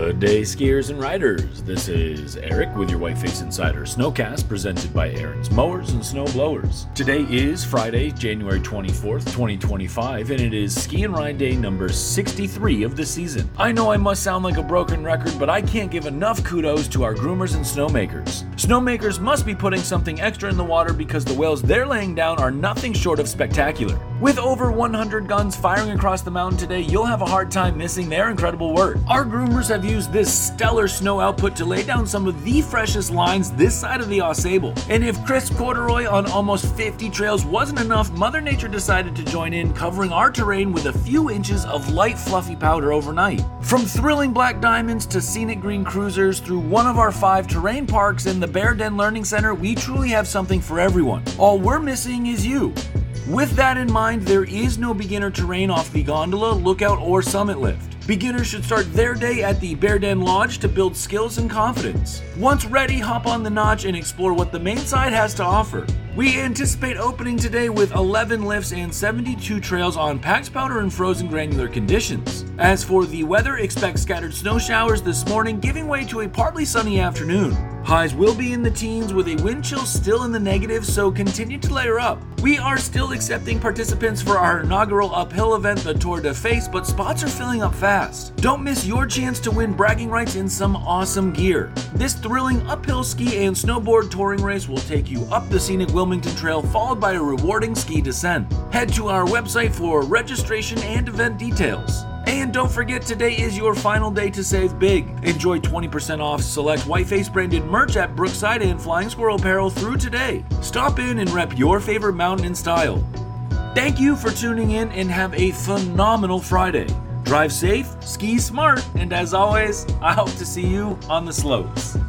Good day, skiers and riders. This is Eric with your Whiteface Insider Snowcast, presented by Aaron's Mowers and Snow Blowers. Today is Friday, January 24th, 2025, and it is Ski and Ride Day number 63 of the season. I know I must sound like a broken record, but I can't give enough kudos to our groomers and snowmakers. Snowmakers must be putting something extra in the water because the whales they're laying down are nothing short of spectacular. With over 100 guns firing across the mountain today, you'll have a hard time missing their incredible work. Our groomers have used this stellar snow output to lay down some of the freshest lines this side of the Ausable. And if crisp corduroy on almost 50 trails wasn't enough, Mother Nature decided to join in, covering our terrain with a few inches of light fluffy powder overnight. From thrilling black diamonds to scenic green cruisers, through one of our 5 terrain parks and the Bear Den Learning Center, we truly have something for everyone. All we're missing is you. With that in mind, there is no beginner terrain off the gondola, lookout, or summit lift. Beginners should start their day at the Bear Den Lodge to build skills and confidence. Once ready, hop on the notch and explore what the main side has to offer. We anticipate opening today with 11 lifts and 72 trails on packed powder and frozen granular conditions. As for the weather, expect scattered snow showers this morning, giving way to a partly sunny afternoon. Highs will be in the teens with a wind chill still in the negatives, so continue to layer up. We are still accepting participants for our inaugural uphill event, the Tour de Face, but spots are filling up fast. Don't miss your chance to win bragging rights in some awesome gear. This thrilling uphill ski and snowboard touring race will take you up the scenic Wilmington Trail, followed by a rewarding ski descent. Head to our website for registration and event details. And don't forget, today is your final day to save big. Enjoy 20% off select Whiteface branded merch at Brookside and Flying Squirrel Apparel through today. Stop in and rep your favorite mountain in style. Thank you for tuning in and have a phenomenal Friday. Drive safe, ski smart, and as always, I hope to see you on the slopes.